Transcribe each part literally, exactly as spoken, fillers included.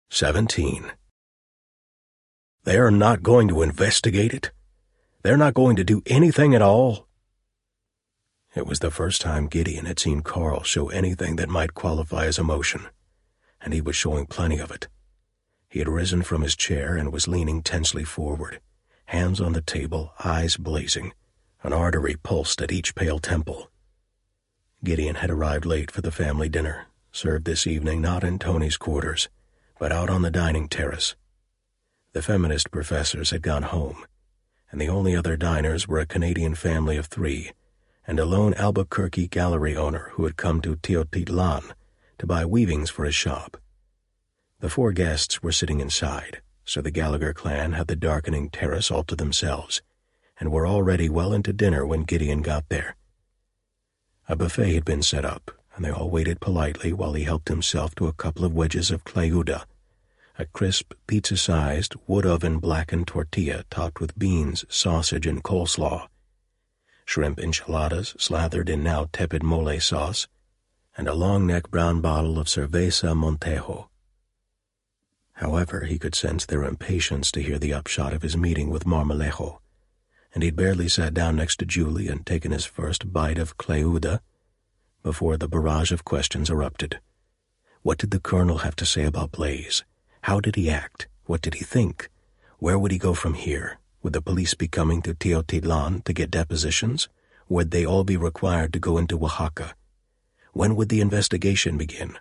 Seventeen. They're not going to investigate it? They're not going to do anything at all? It was the first time Gideon had seen Carl show anything that might qualify as emotion, and he was showing plenty of it. He had risen from his chair and was leaning tensely forward, hands on the table, eyes blazing. An artery pulsed at each pale temple. Gideon had arrived late for the family dinner, served this evening not in Tony's quarters, but out on the dining terrace. The feminist professors had gone home, and the only other diners were a Canadian family of three and a lone Albuquerque gallery owner who had come to Teotitlan to buy weavings for his shop. The four guests were sitting inside, so the Gallagher clan had the darkening terrace all to themselves, and were already well into dinner when Gideon got there. A buffet had been set up, and they all waited politely while he helped himself to a couple of wedges of clayuda, a crisp, pizza-sized, wood-oven blackened tortilla topped with beans, sausage, and coleslaw, shrimp enchiladas slathered in now tepid mole sauce, and a long-neck brown bottle of Cerveza Montejo. However, he could sense their impatience to hear the upshot of his meeting with Marmolejo, and he'd barely sat down next to Julie and taken his first bite of clayuda before the barrage of questions erupted. What did the colonel have to say about Blaze? How did he act? What did he think? Where would he go from here? Would the police be coming to Teotitlan to get depositions? Would they all be required to go into Oaxaca? When would the investigation begin?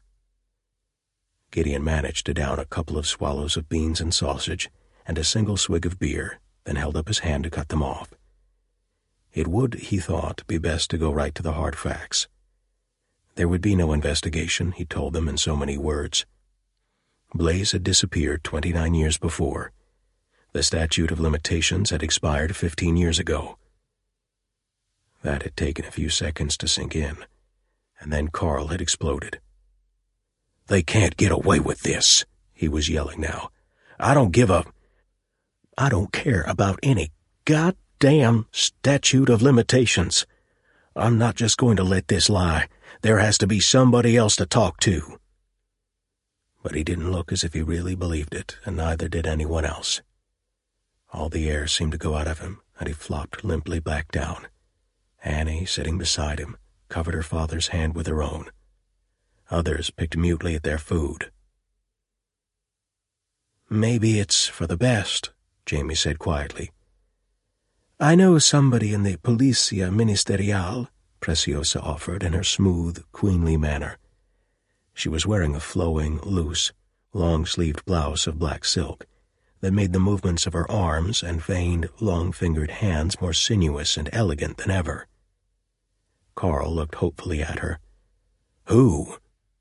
Gideon managed to down a couple of swallows of beans and sausage and a single swig of beer, then held up his hand to cut them off. It would, he thought, be best to go right to the hard facts. There would be no investigation, he told them in so many words. Blaze had disappeared twenty-nine years before. The statute of limitations had expired fifteen years ago. That had taken a few seconds to sink in, and then Carl had exploded. "They can't get away with this," he was yelling now. "I don't give a... I don't care about any goddamn statute of limitations. I'm not just going to let this lie. There has to be somebody else to talk to." But he didn't look as if he really believed it, and neither did anyone else. All the air seemed to go out of him, and he flopped limply back down. Annie, sitting beside him, covered her father's hand with her own. Others picked mutely at their food. "Maybe it's for the best," Jamie said quietly. "I know somebody in the Policia Ministerial," Preciosa offered in her smooth, queenly manner. She was wearing a flowing, loose, long-sleeved blouse of black silk that made the movements of her arms and veined, long-fingered hands more sinuous and elegant than ever. Carl looked hopefully at her. "Who?"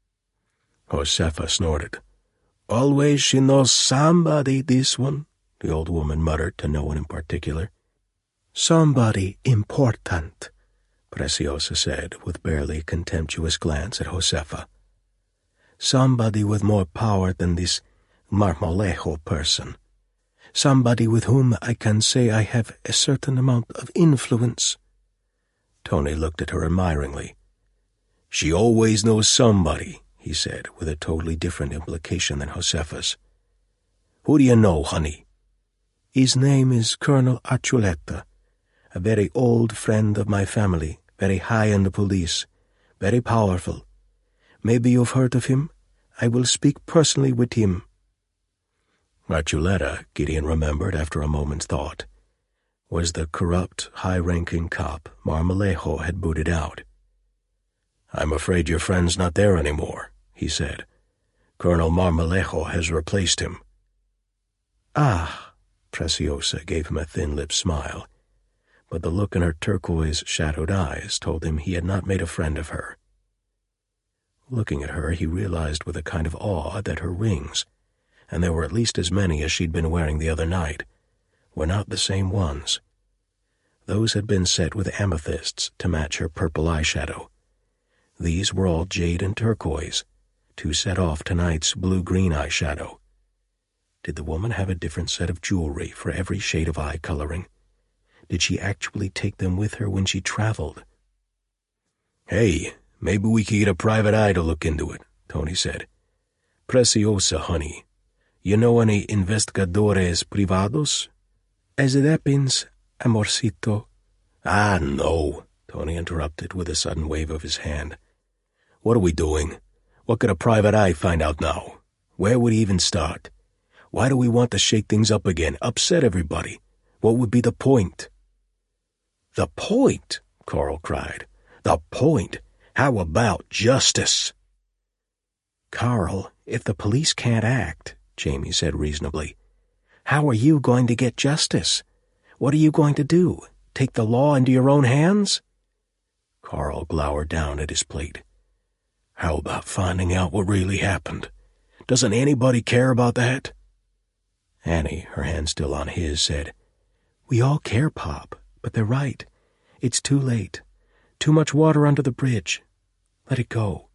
Josefa snorted. "Always she knows somebody, this one," the old woman muttered to no one in particular. "Somebody important," Preciosa said with barely contemptuous glance at Josefa. "Somebody with more power than this Marmolejo person. Somebody with whom I can say I have a certain amount of influence." Tony looked at her admiringly. "She always knows somebody," he said, with a totally different implication than Josefa's. "Who do you know, honey?" "His name is Colonel Archuleta, a very old friend of my family, very high in the police, very powerful. Maybe you've heard of him? I will speak personally with him." Archuleta, Gideon remembered after a moment's thought, was the corrupt, high-ranking cop Marmolejo had booted out. "I'm afraid your friend's not there anymore," he said. "Colonel Marmolejo has replaced him." "Ah," Preciosa gave him a thin-lipped smile, but the look in her turquoise, shadowed eyes told him he had not made a friend of her. Looking at her, he realized with a kind of awe that her rings, and there were at least as many as she'd been wearing the other night, were not the same ones. Those had been set with amethysts to match her purple eyeshadow. These were all jade and turquoise, to set off tonight's blue-green eyeshadow. Did the woman have a different set of jewelry for every shade of eye coloring? Did she actually take them with her when she traveled? "Hey, maybe we could get a private eye to look into it," Tony said. "Preciosa, honey, You know any investigadores privados? As it happens, amorcito. Ah, no, Tony interrupted with a sudden wave of his hand. What are we doing? What could a private eye find out now? Where would he even start? Why do we want to shake things up again, upset everybody? What would be the point? The point, Carl cried. The point? How about justice? Carl, if the police can't act, Jamie said reasonably, how are you going to get justice? What are you going to do? Take the law into your own hands? Carl glowered down at his plate. How about finding out what really happened? Doesn't anybody care about that? Annie, her hand still on his, said, We all care, Pop, but they're right. It's too late. Too much water under the bridge. Let it go.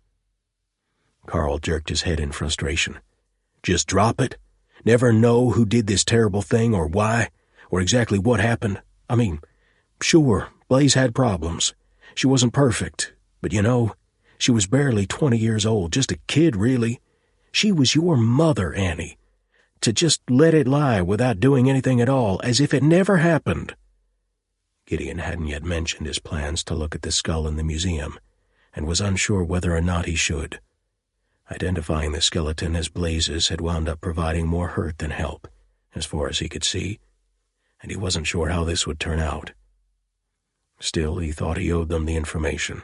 Carl jerked his head in frustration. Just drop it? Never know who did this terrible thing or why, or exactly what happened? I mean, sure, Blaze had problems. She wasn't perfect, but you know, she was barely twenty years old, just a kid, really. She was your mother, Annie. To just let it lie without doing anything at all, as if it never happened. Gideon hadn't yet mentioned his plans to look at the skull in the museum, and was unsure whether or not he should. Identifying the skeleton as Blaze's had wound up providing more hurt than help, as far as he could see, and he wasn't sure how this would turn out. Still, he thought he owed them the information.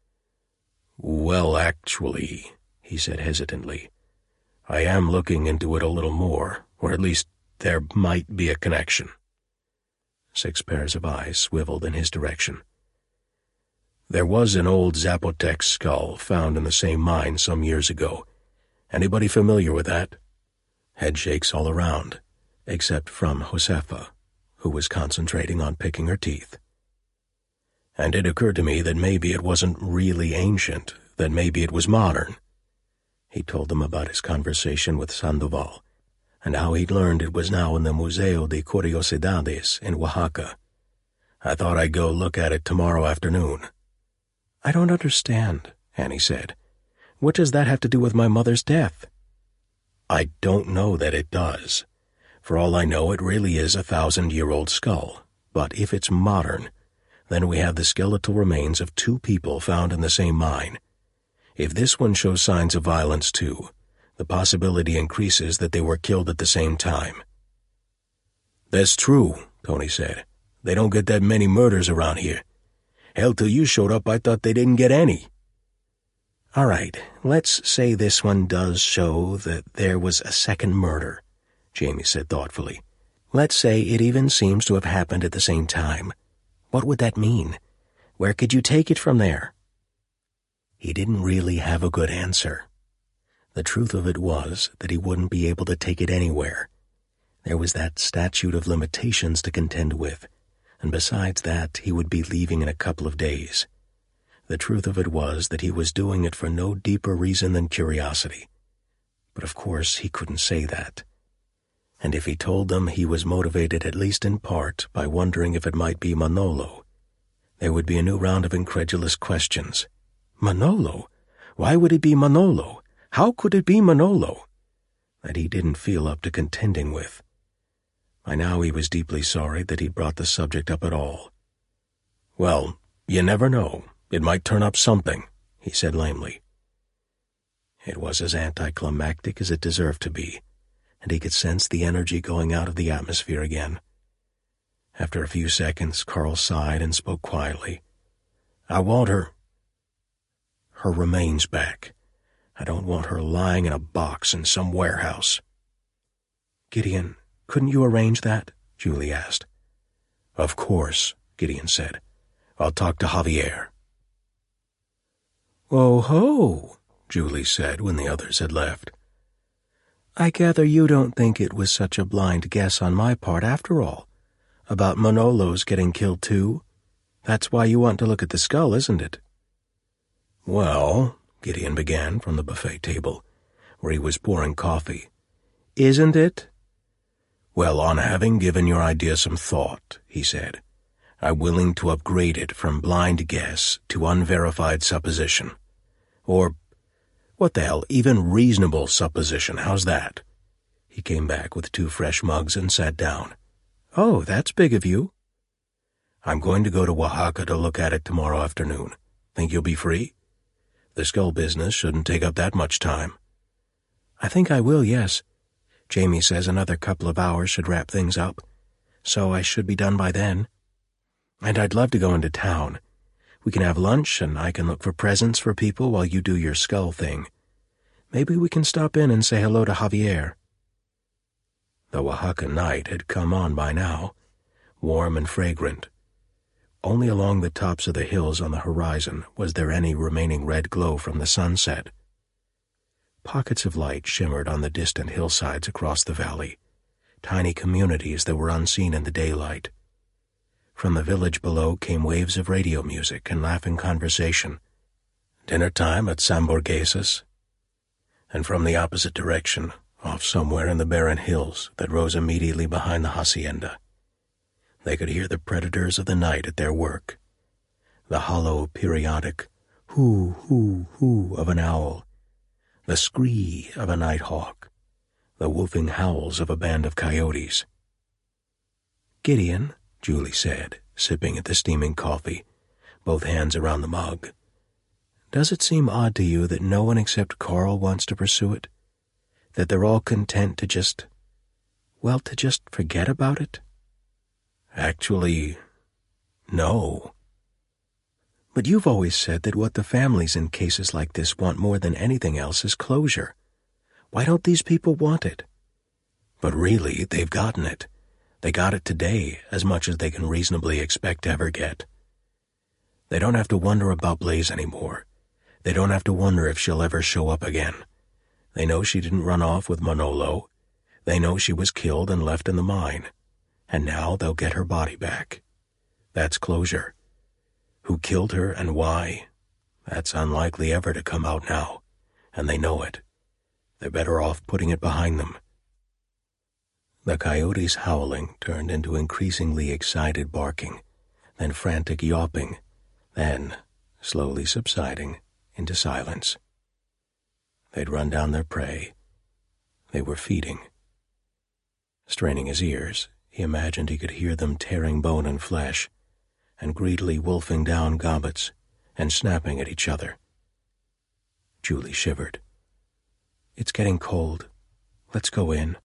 Well, actually, he said hesitantly, I am looking into it a little more, or at least there might be a connection. Six pairs of eyes swiveled in his direction. There was an old Zapotec skull found in the same mine some years ago. Anybody familiar with that? Head shakes all around, except from Josefa, who was concentrating on picking her teeth. And it occurred to me that maybe it wasn't really ancient, that maybe it was modern. He told them about his conversation with Sandoval, and how he'd learned it was now in the Museo de Curiosidades in Oaxaca. I thought I'd go look at it tomorrow afternoon. I don't understand, Annie said. What does that have to do with my mother's death? I don't know that it does. For all I know, it really is a thousand-year-old skull. But if it's modern, then we have the skeletal remains of two people found in the same mine. If this one shows signs of violence too, the possibility increases that they were killed at the same time. That's true, Tony said. They don't get that many murders around here. Hell, till you showed up, I thought they didn't get any. All right, let's say this one does show that there was a second murder, Jamie said thoughtfully. Let's say it even seems to have happened at the same time. What would that mean? Where could you take it from there? He didn't really have a good answer. The truth of it was that he wouldn't be able to take it anywhere. There was that statute of limitations to contend with, and besides that, he would be leaving in a couple of days. The truth of it was that he was doing it for no deeper reason than curiosity. But of course he couldn't say that. And if he told them he was motivated at least in part by wondering if it might be Manolo, there would be a new round of incredulous questions. Manolo? Why would it be Manolo? How could it be Manolo? That he didn't feel up to contending with. By now he was deeply sorry that he'd brought the subject up at all. Well, you never know. It might turn up something, he said lamely. It was as anticlimactic as it deserved to be, and he could sense the energy going out of the atmosphere again. After a few seconds, Carl sighed and spoke quietly. I want her. Her remains back. I don't want her lying in a box in some warehouse. Gideon, couldn't you arrange that? Julie asked. Of course, Gideon said. I'll talk to Javier. Oh ho, Julie said when the others had left. I gather you don't think it was such a blind guess on my part after all, about Manolo's getting killed too? That's why you want to look at the skull, isn't it? Well, Gideon began from the buffet table, where he was pouring coffee. Isn't it? Well, on having given your idea some thought, he said, I'm willing to upgrade it from blind guess to unverified supposition. Or, what the hell, even reasonable supposition, how's that? He came back with two fresh mugs and sat down. "Oh, that's big of you." "I'm going to go to Oaxaca to look at it tomorrow afternoon. Think you'll be free? The skull business shouldn't take up that much time." "I think I will, yes. Jamie says another couple of hours should wrap things up, so I should be done by then. And I'd love to go into town. We can have lunch, and I can look for presents for people while you do your skull thing. Maybe we can stop in and say hello to Javier." The Oaxaca night had come on by now, warm and fragrant. Only along the tops of the hills on the horizon was there any remaining red glow from the sunset. Pockets of light shimmered on the distant hillsides across the valley, tiny communities that were unseen in the daylight. From the village below came waves of radio music and laughing conversation. Dinner time at San Borges's. And from the opposite direction, off somewhere in the barren hills that rose immediately behind the hacienda, they could hear the predators of the night at their work. The hollow, periodic hoo, hoo, hoo of an owl, the scree of a nighthawk, the woofing howls of a band of coyotes. "Gideon," Julie said, sipping at the steaming coffee, both hands around the mug, "does it seem odd to you that no one except Carl wants to pursue it? That they're all content to just, well, to just forget about it?" "Actually, no." "But you've always said that what the families in cases like this want more than anything else is closure. Why don't these people want it?" "But really, they've gotten it. They got it today, as much as they can reasonably expect to ever get. They don't have to wonder about Blaze anymore. They don't have to wonder if she'll ever show up again. They know she didn't run off with Manolo. They know she was killed and left in the mine. And now they'll get her body back. That's closure. Who killed her and why? That's unlikely ever to come out now, and they know it. They're better off putting it behind them." The coyotes' howling turned into increasingly excited barking, then frantic yawping, then, slowly subsiding, into silence. They'd run down their prey. They were feeding. Straining his ears, he imagined he could hear them tearing bone and flesh, and greedily wolfing down gobbets, and snapping at each other. Julie shivered. "It's getting cold. Let's go in."